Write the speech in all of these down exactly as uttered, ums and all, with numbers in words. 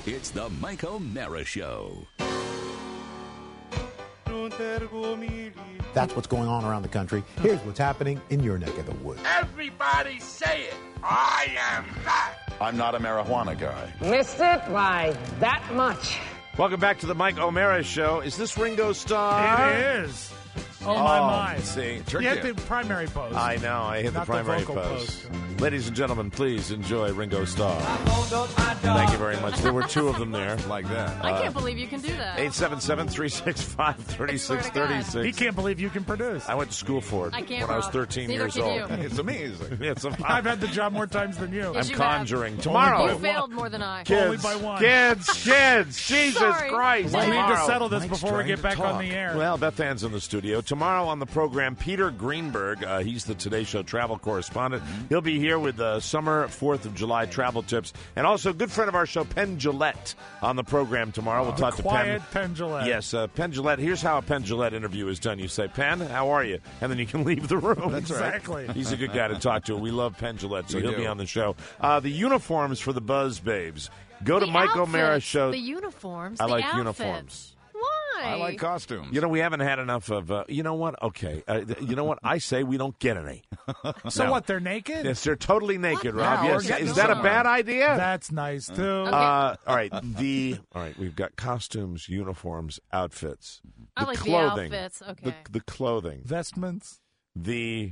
It's the Mike O'Mara Show. That's what's going on around the country. Here's what's happening in your neck of the woods. Everybody say it. I am back. I'm not a marijuana guy. Missed it by that much. Welcome back to the Mike O'Mara Show. Is this Ringo Starr? It is. Oh, my, Oh, my. see. You hit the primary post. I know. I hit Not the primary the vocal post. post. Ladies and gentlemen, please enjoy Ringo Starr. Thank you very much. There were two of them there. Like that. I can't believe you can do that. eight seven seven, three six five, three six three six. He can't believe you can produce. I went to school for it I can't, when I was Rob. thirteen Neither years can old. you. It's amazing. It's a, I've had the job more times than you. Yes, I'm you conjuring. Only Tomorrow. You failed more than I. Kids, Only by one. kids, kids. Jesus Sorry. Christ. We need to Tomorrow. settle this Mike's before we trying get to back on talk. the air. Well, Beth Ann's in the studio. Tomorrow on the program, Peter Greenberg. Uh, he's the Today Show travel correspondent. He'll be here with the summer fourth of July travel tips. And also a good friend of our show, Penn Jillette, on the program tomorrow. We'll The talk to quiet Penn. Penn Jillette. Yes, uh, Penn Jillette. Here's how a Penn Jillette interview is done. You say, Penn, how are you? And then you can leave the room. That's right. Exactly. He's a good guy to talk to. We love Penn Jillette, so We he'll do. be on the show. Uh, the uniforms for the Buzz Babes. Go to The Mike outfits, O'Mara Show. The uniforms. I the like outfits. uniforms. Why? I like costumes. You know, we haven't had enough of, uh, you know what? Okay. Uh, th- you know what? I say we don't get any. So No. what, they're naked? Yes, they're totally naked, What? Rob. Yeah, Yes. we're getting Is that a some. bad idea? That's nice, too. Uh, all right. The all right. We've got costumes, uniforms, outfits. I The like clothing. the outfits. Okay. The, the clothing. Vestments. The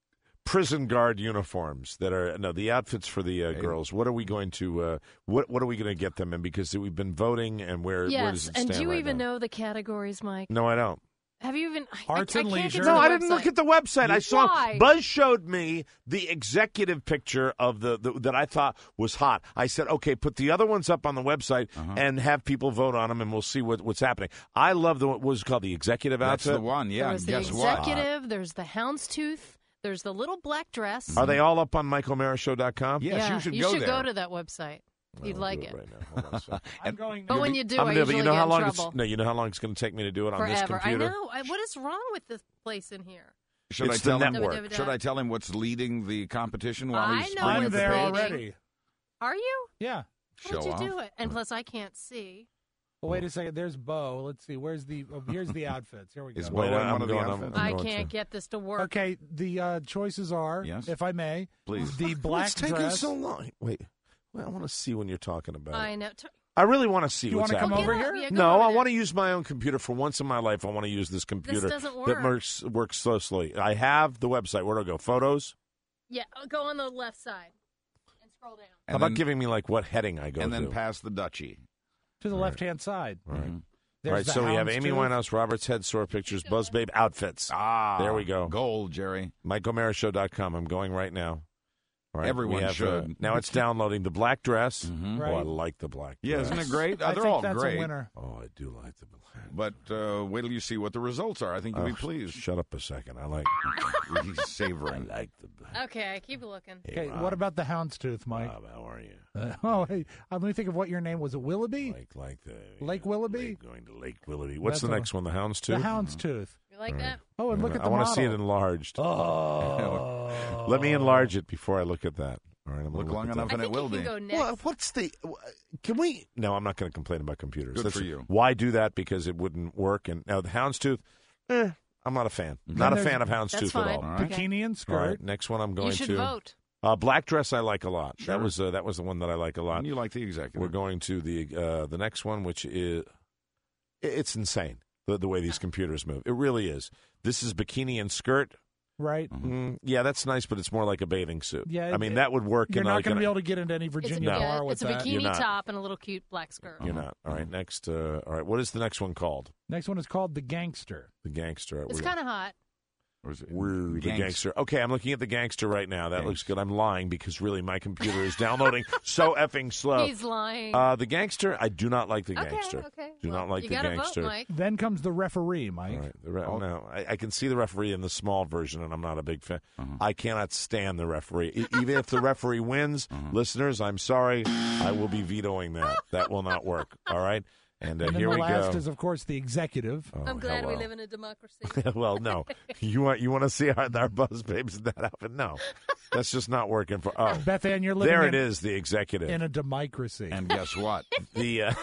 prison guard uniforms that are no the outfits for the uh, girls. What are we going to uh, what what are we going to get them in? Because we've been voting, and where where does yes. it And stand do you right even now? know the categories, Mike? No, I don't. Have you even? I- Arts I, and I can't leisure. Get to No, the I didn't website. look at the website. I saw Why? Buzz showed me the executive picture of the, the that I thought was hot. I said, okay, put the other ones up on the website and have people vote on them, and we'll see what, what's happening. I love the what was it called the executive That's outfit. the one, yeah. There's the Guess what? executive. There's the houndstooth. There's the little black dress. Are they all up on Mike O'Mara Show dot com? Yes, yeah, you should you go should there. go to that website. You'd I'll like do it. right now. Hold on a second. I'm going. But when you do, I'm I gonna, but usually you know get how in long trouble. it's no, you know how long it's going to take me to do it on this Forever. I computer. know. I, what is wrong with this place in here? Should It's I tell the him? network. Should I tell him what's leading the competition while I he's know screaming I'm what's at the there page? leading. already. Are you? Yeah. How would Show you off. do it? And plus, I can't see. Well, wait a second. There's Bo. Let's see. Where's the? Oh, here's the outfits. Here we go. Is Wait, Bo in I'm one of the going, I'm- outfits? I'm I going can't to. get this to work. Okay. The uh, choices are, Yes. if I may, Please. the black What's taking dress. so long? Wait, well, I want to see when you're talking about I it. know. T- I really want to see You what's wanna come happening. over Get up. here? Yeah, go No, over I there. want to use my own computer for once in my life. I want to use this computer doesn't that work. works works so slowly. I have the website. Where do I go? Photos. Yeah, go on the left side and scroll down. How And about then, giving me like what heading I go and then to? pass the duchy. To the left-hand side. All right. Mhm. There's All right, the so we have Amy houndstooth. Winehouse, Robert's Head Sore Pictures, Buzz Babe outfits. Ah, There we go. Gold, Jerry. Mike O'Mara Show dot com. I'm going right now. All right, Everyone we have, uh, should. now it's downloading the black dress. Mhm. Oh, I Right. like the black dress. Yeah, isn't it great? Uh, I they're think all that's great. a winner. Oh, I do like the black. But uh, wait till you see what the results are. I think you'll Oh, be pleased. Shut up a second. I like. He's savoring. I like the black. Okay, keep looking. Hey, Okay, Rob. what about the houndstooth, Mike? Rob, how are you? Uh, oh, hey, uh, let me think of what your name was. It Willoughby? Like, like the Lake Willoughby? Lake- going to Lake Willoughby. What's That's the a- next one? The Houndstooth. The houndstooth. You like that? Oh, and look at the I want to model. see it enlarged. Oh. Let me enlarge it before I look at that. All right, I'm gonna Look long at enough that. and I it think will you can be. go next. Well, what's the? Can we? No, I'm not going to complain about computers. Good That's- for you. Why do that? Because it wouldn't work. And now the Houndstooth, eh, I'm not a fan. Not a there's- fan of That's Houndstooth at fine. all. All right. Bikini and All skirt. right, next one I'm going you should to. vote. Uh, black dress I like a lot. Sure. That was uh, that was the one that I like a lot. And you like the executive. We're going to the uh, the next one, which is it's insane the the way these computers move. It really is. This is bikini and skirt. Right? Mm, yeah, that's nice, but it's more like a bathing suit. Yeah, I mean it- that would work. You're in not like going to an- be able to get into any It's a, Virginia yeah, bar with it's a that. You're bikini not. top and a little cute black skirt. You're not. All right, next. Uh, all right, what is the next one called? Next one is called The Gangster. The gangster. It's We're- kind of hot. Or is it We're the Gangs? gangster. Okay, I'm looking at the gangster right now. That Gangs. looks good. I'm lying because really my computer is downloading so effing slow. He's lying. Uh, the gangster, I do not like the okay, gangster. okay. Do Well, not like you the gotta gangster. Vote, Mike. Then comes the referee, Mike. All right, the re- Oh. no, I, I can see the referee in the small version, and I'm not a big fan. Uh-huh. I cannot stand the referee. E- even if the referee wins, listeners, I'm sorry, I will be vetoing that. That will not work. All right. And, uh, And then here the we last go. is, of course, the executive. Oh, I'm glad we hello. live in a democracy. Well, no. You want you want to see our, our buzz babes in that outfit? No. That's just not working for Oh. Beth Ann, you're living There in, it is, the executive. in a democracy. And guess what? the uh,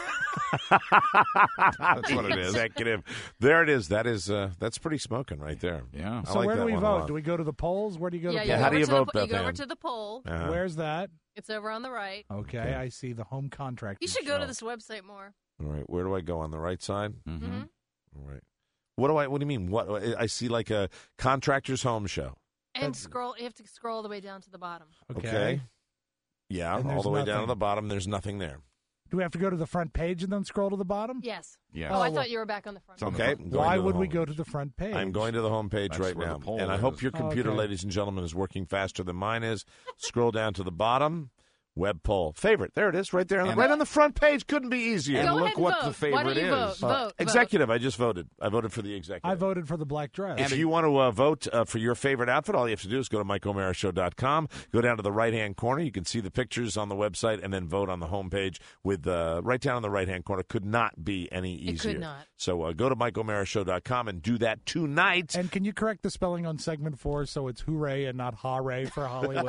That's what it is. executive. There it is. That is uh, that's pretty smoking right there. Yeah. I so like where do that we one a vote? lot. Do we go to the polls? Where do you go yeah, to you the go how over do you to the vote, po- You Beth go Ann? over to the poll. Uh-huh. Where's that? It's over on the right. Okay, Okay. I see the home contract. You should go to this website more. All right, where do I go on the right side? Mm-hmm. Mm-hmm. All right. What do I? What do you mean? What I see like a contractor's home show. And scroll. You have to scroll all the way down to the bottom. Okay. Yeah, And all there's the way down to nothing. the bottom. There's nothing there. Do we have to go to the front page and then scroll to the bottom? Yes. Yes. Oh, I Oh, thought you were back on the front. It's on the Okay. front. I'm going Why to the would we home go page. to the front page? I'm going to the home page That's right where the now, poll and I is. hope your Oh, computer, okay. ladies and gentlemen, is working faster than mine is. Scroll down to the bottom. Web poll favorite. There it is, right there, on the, And- right on the front page. Couldn't be easier. And Go look ahead and what vote. the Why favorite don't you is. vote? Uh, vote. executive. I just voted. I voted for the executive. I voted for the black dress. If you want to uh, vote uh, for your favorite outfit, all you have to do is go to mike o'mara show dot com, go down to the right-hand corner. You can see the pictures on the website, and then vote on the homepage with uh, right down on the right-hand corner. Could not be any It easier. could not. So uh, go to mike o'mara show dot com and do that tonight. And can you correct the spelling on segment four so it's hooray and not hooray for Hollywood?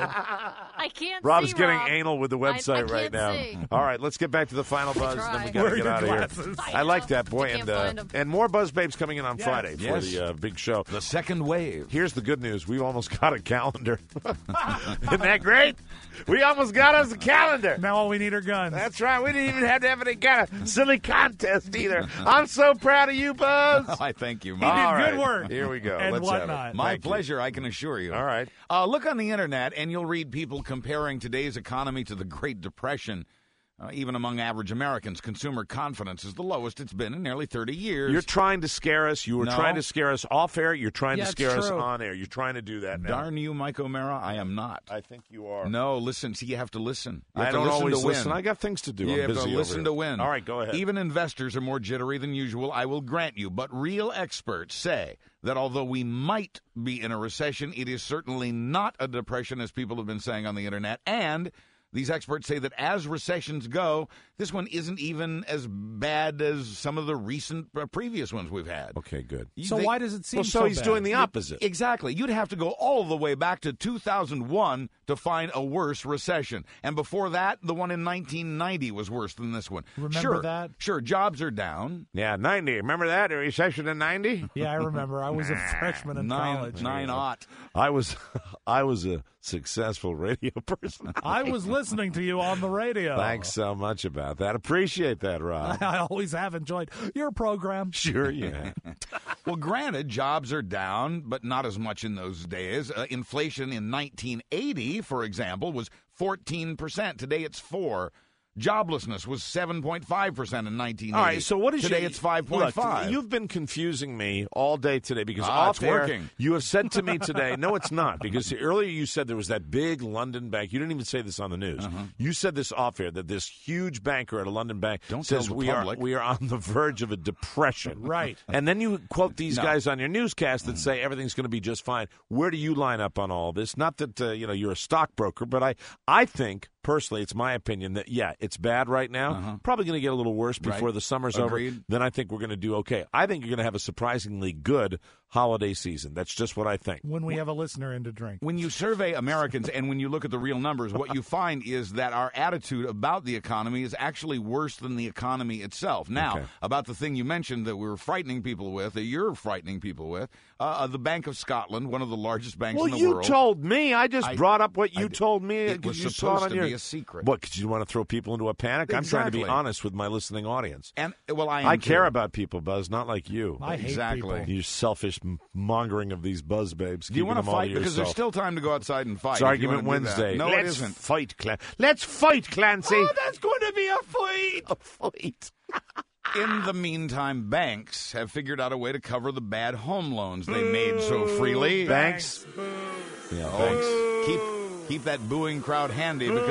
I can't Rob's see, getting Rob. anal with the I- I website right can't now. see. All right, let's get back to the final buzz, and then we try. got to Wear get your out of glasses. here. I I like know. that, boy. I can't And uh, find 'em. and more Buzz Babes coming in on Yes. Friday for Yes. the uh, big show. The second wave. Here's the good news. We've almost got a calendar. Isn't that great? We almost got us a calendar. Now all we need are guns. That's right. We didn't even have to have any kind of silly contest either. I'm so proud of you, Buzz. I thank you, He man. did All good right. work. Here we go. And Let's have it. whatnot. My Thank you. pleasure, I can assure you. All right. Uh, look on the internet, and you'll read people comparing today's economy to the Great Depression. Uh, even among average Americans, consumer confidence is the lowest it's been in nearly thirty years. You're trying to scare us. You were No. trying to scare us off air. You're trying Yeah, to it's scare us true. on air. You're trying to do that now. Darn you, Mike O'Mara, I am not. I think you are. No, listen. See, you have to listen. You have I to don't listen always to win. listen. I got things to do. You I'm have busy to over listen here. to win. All right, go ahead. Even investors are more jittery than usual, I will grant you. But real experts say that although we might be in a recession, it is certainly not a depression, as people have been saying on the internet. And these experts say that as recessions go, this one isn't even as bad as some of the recent uh, previous ones we've had. Okay, good. You so think- why does it seem Well, so, so he's bad? doing the opposite. Exactly. You'd have to go all the way back to two thousand one to find a worse recession. And before that, the one in nineteen ninety was worse than this one. Remember sure, that? Sure, jobs are down. Yeah, ninety. Remember that? A recession in ninety? Yeah, I remember. I was a freshman in Nine, college. nine aught. I was I was a successful radio person. I was listening to you on the radio. Thanks so much about that. Appreciate that, Rob. I always have enjoyed your program. Sure, yeah. Well, granted, jobs are down, but not as much in those days. Uh, inflation in nineteen eighty, for example, was fourteen percent. Today it's four. Joblessness was seven point five percent in nineteen eighty. All right, so what is Today your, it's five point five. Look, you've been confusing me all day today because Ah, off it's air, working. you have said to me today, no, it's not, because earlier you said there was that big London bank. You didn't even say this on the news. Uh-huh. You said this off air, that this huge banker at a London bank Don't says tell the we public. are we are on the verge of a depression. Right. And then you quote these No. guys on your newscast that say everything's going to be just fine. Where do you line up on all this? Not that uh, you know you're a stockbroker, but I I think personally, it's my opinion that yeah, it's bad right now. Uh-huh. Probably going to get a little worse before Right. the summer's Agreed. over. Then I think we're going to do okay. I think you're going to have a surprisingly good holiday season. That's just what I think. When we have a listener in to drink. When you survey Americans and when you look at the real numbers, what you find is that our attitude about the economy is actually worse than the economy itself. Now, Okay. about the thing you mentioned that we were frightening people with, that you're frightening people with, uh, the Bank of Scotland, one of the largest banks Well, in the you world. told me. I just I- brought up what you I- told me. it 'cause was you supposed saw it on to your, be a secret. What? Because you want to throw people into a panic? I'm trying to be Exactly. honest with my listening audience. And well, I am I care too. about people, Buzz, not like you. I hate Exactly. people. You selfish m- mongering of these buzz babes. Do you want want to fight? Because yourself. there's still time to go outside and fight. It's if you Argument wanna do that. Wednesday. No, Let's it isn't. fight, Clan. Let's fight, Clancy. Oh, that's going to be a fight. a fight. In the meantime, banks have figured out a way to cover the bad home loans they made so freely. Banks. Yeah, banks. Keep keep that booing crowd handy because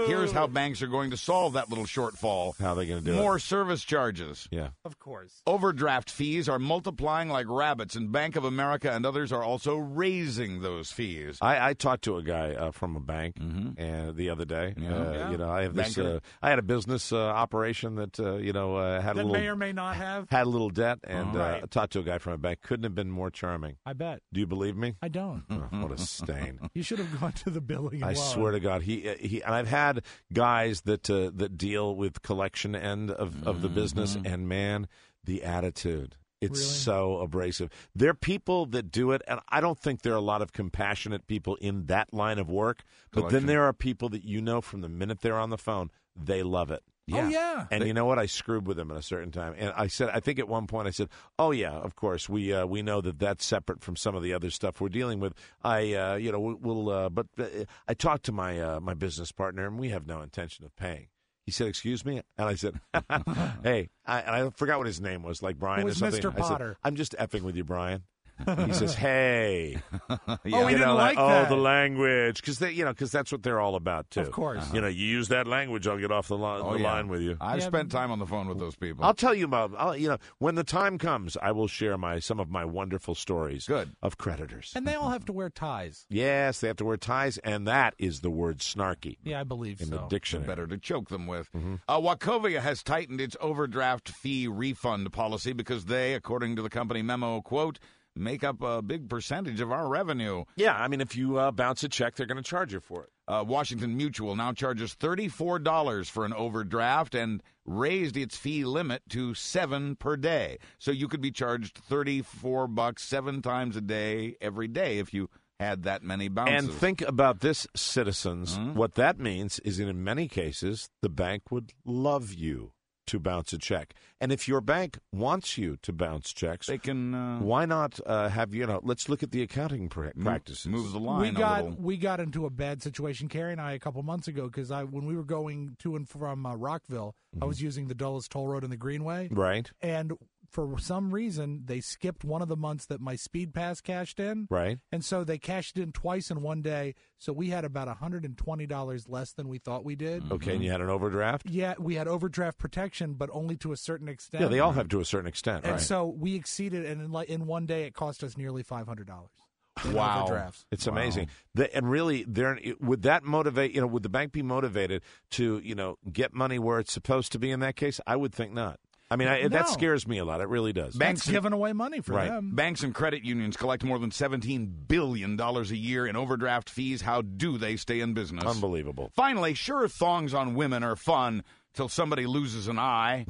Here's how banks are going to solve that little shortfall. How are they going to do it? More service charges. Yeah. Of course. Overdraft fees are multiplying like rabbits, and Bank of America and others are also raising those fees. I, I talked to a guy uh, from a bank Mm-hmm. uh, the other day. Yeah. Uh, Yeah. You know, I have this. Banker. Uh, I had a business uh, operation that uh, you know uh, had a That little may or may not have. had a little debt, and Oh. uh, Right. I talked to a guy from a bank. Couldn't have been more charming. I bet. Do you believe me? I don't. Oh, what a stain! You should have gone to the billing. I alone. swear to God, he he. And I've had guys that uh, that deal with collection end of, of the business, and man, the attitude. It's Really? so abrasive. There are people that do it, and I don't think there are a lot of compassionate people in that line of work. But Collection. then there are people that you know from the minute they're on the phone, they love it. Oh yeah. And you know what? I screwed with them at a certain time, and I said, I think at one point I said, "Oh yeah, of course we uh, we know that that's separate from some of the other stuff we're dealing with. I uh, you know we'll, we'll uh, but uh, I talked to my uh, my business partner, and we have no intention of paying." He said, "Excuse me," and I said, "Hey," I, and I forgot what his name was, like Brian It was or something. Mister I said, Potter. "I'm just effing with you, Brian." He says, "Hey." Oh, he You didn't know, like oh, that. the language, because you know, because that's what they're all about too. Of course. You know, you use that language, I'll get off the, li- Oh, the yeah. line with you. I've Yeah, spent time on the phone with those people. I'll tell you about. I'll, you know, when the time comes, I will share my some of my wonderful stories. Good. Of creditors. And they all have to wear ties. Yes, they have to wear ties, and that is the word snarky Yeah, I believe in so. the dictionary. Better to choke them with. Mm-hmm. Uh, Wachovia has tightened its overdraft fee refund policy because they, according to the company memo, quote, make up a big percentage of our revenue. Yeah, I mean, if you uh, bounce a check, they're going to charge you for it. Uh, Washington Mutual now charges thirty-four dollars for an overdraft and raised its fee limit to seven per day. So you could be charged thirty-four bucks seven times a day every day if you had that many bounces. And think about this, citizens. Mhm. What that means is that in many cases, the bank would love you to bounce a check. And if your bank wants you to bounce checks, they can uh, why not uh, have, you know, let's look at the accounting pra- practices. move the We line a got little. we got into a bad situation, Carrie and I, a couple months ago, because I when we were going to and from uh, Rockville, I was using the Dulles Toll Road and the Greenway, Right, and for some reason they skipped one of the months that my Speed Pass cashed in, right. and so they cashed in twice in one day. So we had about one hundred twenty dollars less than we thought we did. Okay, and you had an overdraft? Yeah, we had overdraft protection, but only to a certain extent. Yeah, they all have to a certain extent, And right? so we exceeded, and in, like in one day, it cost us nearly five hundred dollars. Wow. Overdrafts. It's amazing. The, and really, there would that motivate, you know, would the bank be motivated to, you know, get money where it's supposed to be in that case? I would think not. I mean, I, that No. scares me a lot. It really does. Banks That's giving away money for Right. them. Banks and credit unions collect more than seventeen billion dollars a year in overdraft fees. How do they stay in business? Unbelievable. Finally, sure, thongs on women are fun till somebody loses an eye.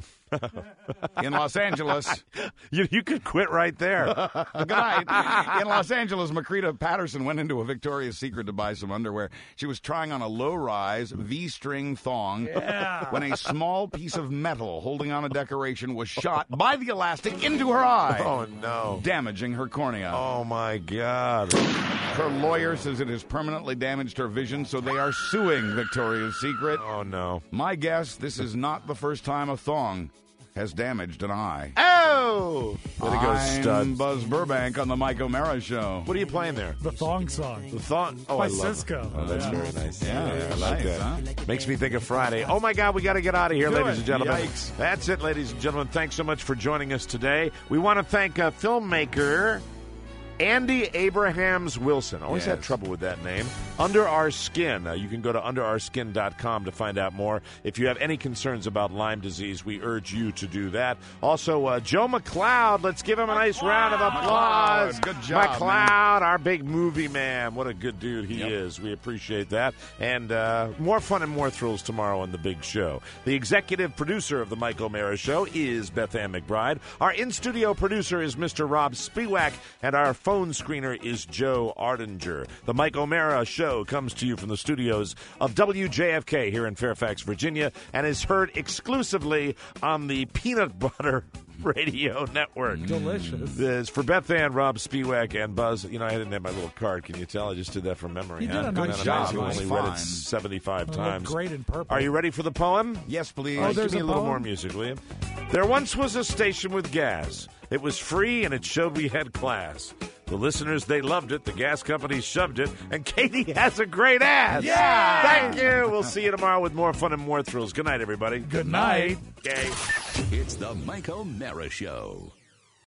In Los Angeles, You, you could quit right there. good night. In Los Angeles, Makrita Patterson went into a Victoria's Secret to buy some underwear. She was trying on a low-rise V-string thong when a small piece of metal holding on a decoration was shot by the elastic into her eye, Oh, no. damaging her cornea. Oh, my God. Her lawyer says it has permanently damaged her vision, so they are suing Victoria's Secret. Oh, no. My guess, this is not the first time a thong has damaged an eye. Oh! Way to go, I'm stud. Buzz Burbank on the Mike O'Mara Show. What are you playing there? The thong song. The thong. Oh, By I love Cisco. it. Oh, that's Yeah. very nice. Yeah, I it's like nice, that. huh? Makes me think of Friday. Oh, my God, we got to get out of here, Do ladies it. and gentlemen. Yikes. That's it, ladies and gentlemen. Thanks so much for joining us today. We want to thank uh, filmmaker Andy Abrahams Wilson. Always had Yes. trouble with that name. Under Our Skin. Uh, you can go to under our skin dot com to find out more. If you have any concerns about Lyme disease, we urge you to do that. Also, uh, Joe McLeod. Let's give him a nice round of applause. McLeod, good job, McLeod, our big movie man. What a good dude he Yep. is. We appreciate that. And uh, more fun and more thrills tomorrow on The Big Show. The executive producer of The Mike O'Mara Show is Beth Ann McBride. Our in-studio producer is Mister Rob Spiewak. And our phone screener is Joe Ardinger. The Mike O'Mara Show comes to you from the studios of W J F K here in Fairfax, Virginia, and is heard exclusively on the Peanut Butter Radio Network. Delicious. This for Beth Ann, Rob Spiewak, and Buzz. You know, I didn't have my little card. Can you tell? I just did that from memory. You huh? did a nice Isn't that job. amazing? It was I only read it fine. seventy-five It times. looked great in purple. Are you ready for the poem? Yes, please. All right, there's give me a a little poem? more music, will you? There once was a station with gas. It was free and it showed we had class. The listeners, they loved it. The gas company shoved it. And Katie has a great ass. Yeah! Thank you. We'll see you tomorrow with more fun and more thrills. Good night, everybody. Good night. Okay. It's the Mike O'Mara Show.